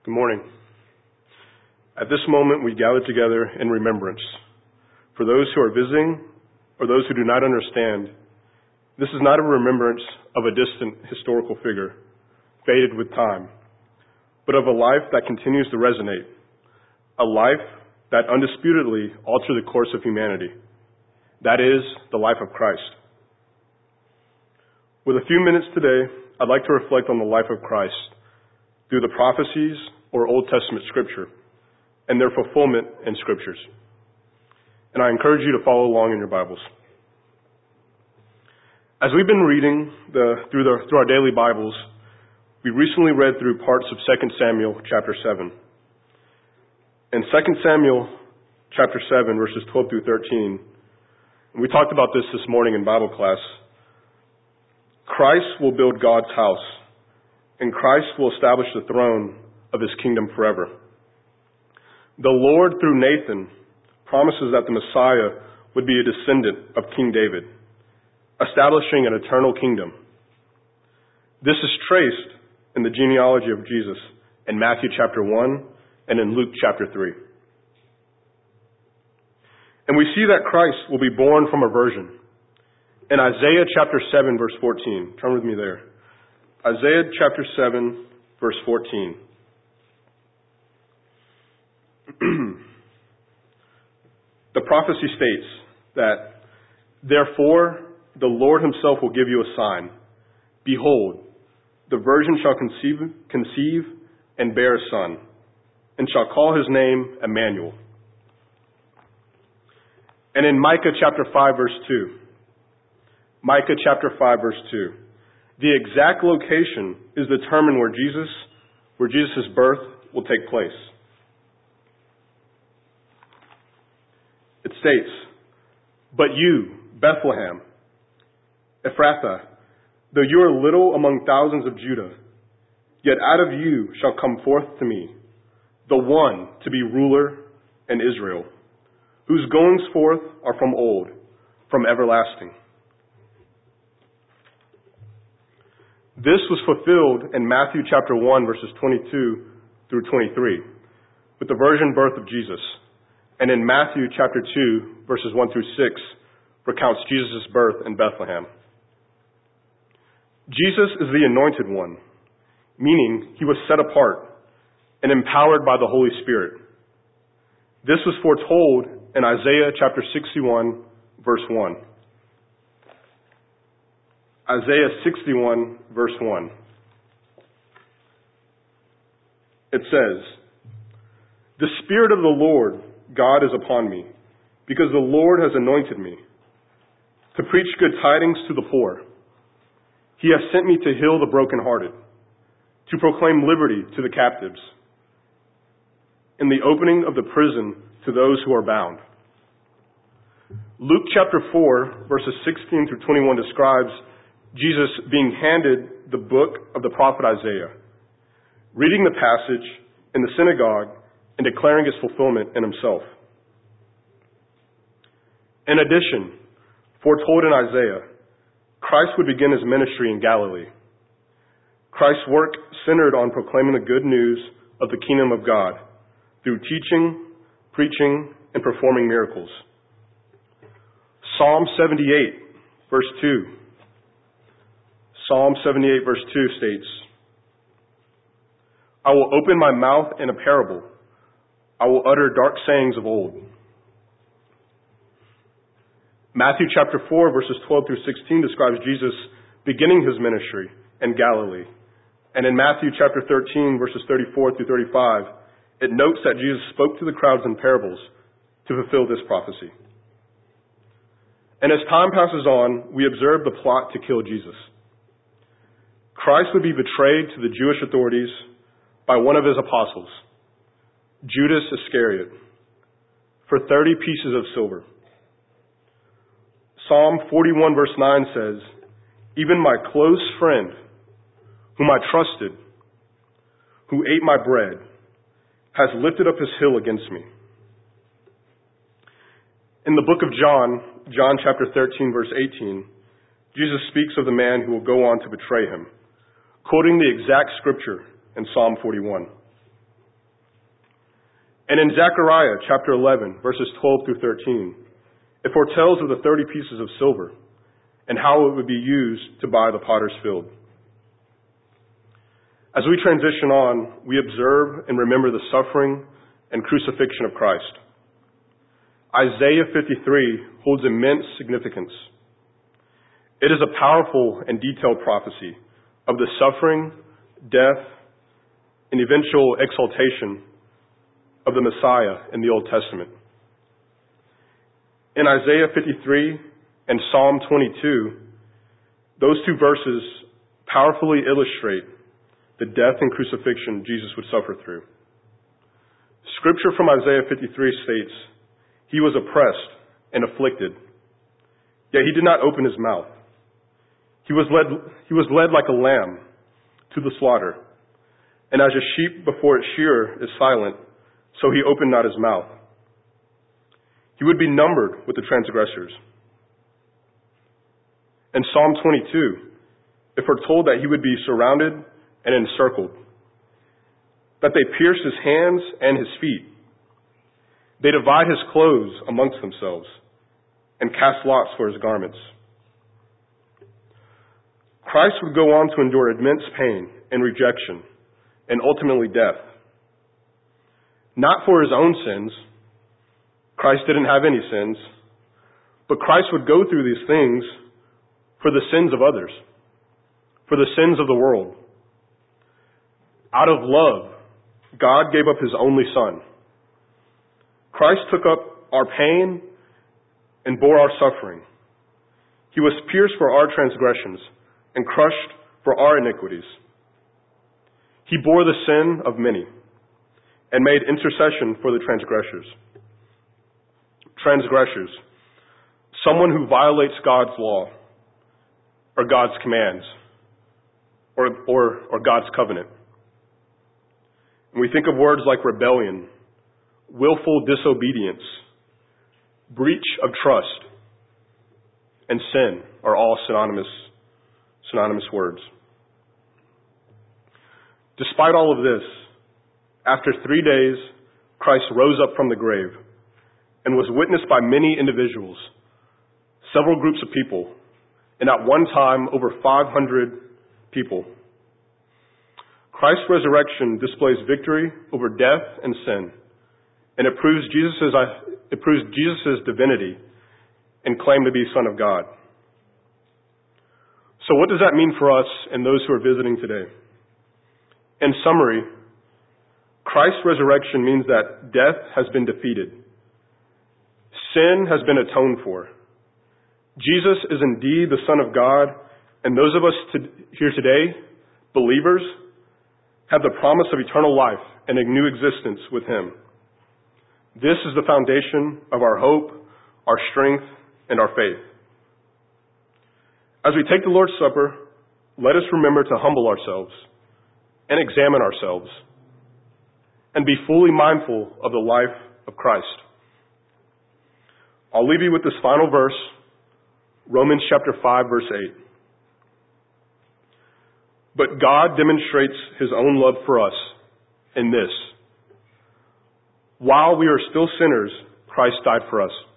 Good morning. At this moment, we gather together in remembrance. For those who are visiting or those who do not understand, this is not a remembrance of a distant historical figure, faded with time, but of a life that continues to resonate, a life that undisputedly altered the course of humanity. That is the life of Christ. With a few minutes today, I'd like to reflect on the life of Christ through the prophecies or Old Testament scripture and their fulfillment in scriptures. And I encourage you to follow along in your Bibles. As we've been reading through our daily Bibles, we recently read through parts of 2 Samuel chapter 7. In 2 Samuel chapter 7, verses 12 through 13, and we talked about this morning in Bible class, Christ will build God's house, and Christ will establish the throne of his kingdom forever. The Lord, through Nathan, promises that the Messiah would be a descendant of King David, establishing an eternal kingdom. This is traced in the genealogy of Jesus in Matthew chapter 1 and in Luke chapter 3. And we see that Christ will be born from a virgin. In Isaiah chapter 7, verse 14. Turn with me there. Isaiah chapter 7, verse 14. The prophecy states that, therefore, the Lord himself will give you a sign. Behold, the virgin shall conceive and bear a son, and shall call his name Emmanuel. And in Micah chapter 5, verse 2, Micah chapter 5, verse 2, the exact location is determined where Jesus' birth will take place. It states, "But you, Bethlehem, Ephrathah, though you are little among thousands of Judah, yet out of you shall come forth to me the one to be ruler in Israel, whose goings forth are from old, from everlasting." This was fulfilled in Matthew chapter 1, verses 22 through 23, with the virgin birth of Jesus. And in Matthew chapter 2, verses 1 through 6, recounts Jesus' birth in Bethlehem. Jesus is the anointed one, meaning he was set apart and empowered by the Holy Spirit. This was foretold in Isaiah chapter 61, verse 1. Isaiah 61, verse 1. It says, "The Spirit of the Lord God is upon me, because the Lord has anointed me to preach good tidings to the poor. He has sent me to heal the brokenhearted, to proclaim liberty to the captives, and the opening of the prison to those who are bound." Luke chapter 4, verses 16 through 21 describes Jesus being handed the book of the prophet Isaiah, reading the passage in the synagogue and declaring its fulfillment in himself. In addition, foretold in Isaiah, Christ would begin his ministry in Galilee. Christ's work centered on proclaiming the good news of the kingdom of God through teaching, preaching, and performing miracles. Psalm 78, verse 2. Psalm 78, verse 2 states, "I will open my mouth in a parable. I will utter dark sayings of old." Matthew chapter 4, verses 12 through 16 describes Jesus beginning his ministry in Galilee. And in Matthew chapter 13, verses 34 through 35, it notes that Jesus spoke to the crowds in parables to fulfill this prophecy. And as time passes on, we observe the plot to kill Jesus. Christ would be betrayed to the Jewish authorities by one of his apostles, Judas Iscariot, for 30 pieces of silver. Psalm 41 verse 9 says, "Even my close friend, whom I trusted, who ate my bread, has lifted up his heel against me." In the book of John chapter 13 verse 18, Jesus speaks of the man who will go on to betray him, quoting the exact scripture in Psalm 41. And in Zechariah chapter 11, verses 12 through 13, it foretells of the 30 pieces of silver and how it would be used to buy the potter's field. As we transition on, we observe and remember the suffering and crucifixion of Christ. Isaiah 53 holds immense significance. It is a powerful and detailed prophecy of the suffering, death, and eventual exaltation of the Messiah in the Old Testament. In Isaiah 53 and Psalm 22, those two verses powerfully illustrate the death and crucifixion Jesus would suffer through. Scripture from Isaiah 53 states, "He was oppressed and afflicted, yet he did not open his mouth. He was led like a lamb to the slaughter, and as a sheep before its shearer is silent, so he opened not his mouth. He would be numbered with the transgressors." In Psalm 22, it foretold that he would be surrounded and encircled, that they pierced his hands and his feet. They divide his clothes amongst themselves and cast lots for his garments. Christ would go on to endure immense pain and rejection and ultimately death. Not for his own sins. Christ didn't have any sins. But Christ would go through these things for the sins of others, for the sins of the world. Out of love, God gave up his only Son. Christ took up our pain and bore our suffering. He was pierced for our transgressions and crushed for our iniquities. He bore the sin of many and made intercession for the transgressors. Transgressors, someone who violates God's law or God's commands or God's covenant. And we think of words like rebellion, willful disobedience, breach of trust, and sin are all synonymous words. Despite all of this, after 3 days, Christ rose up from the grave and was witnessed by many individuals, several groups of people, and at one time over 500 people. Christ's resurrection displays victory over death and sin, and it proves Jesus' divinity and claim to be Son of God. So what does that mean for us and those who are visiting today? In summary, Christ's resurrection means that death has been defeated. Sin has been atoned for. Jesus is indeed the Son of God, and those of us here today, believers, have the promise of eternal life and a new existence with him. This is the foundation of our hope, our strength, and our faith. As we take the Lord's Supper, let us remember to humble ourselves and examine ourselves and be fully mindful of the life of Christ. I'll leave you with this final verse, Romans chapter 5, verse 8. But God demonstrates his own love for us in this: while we are still sinners, Christ died for us.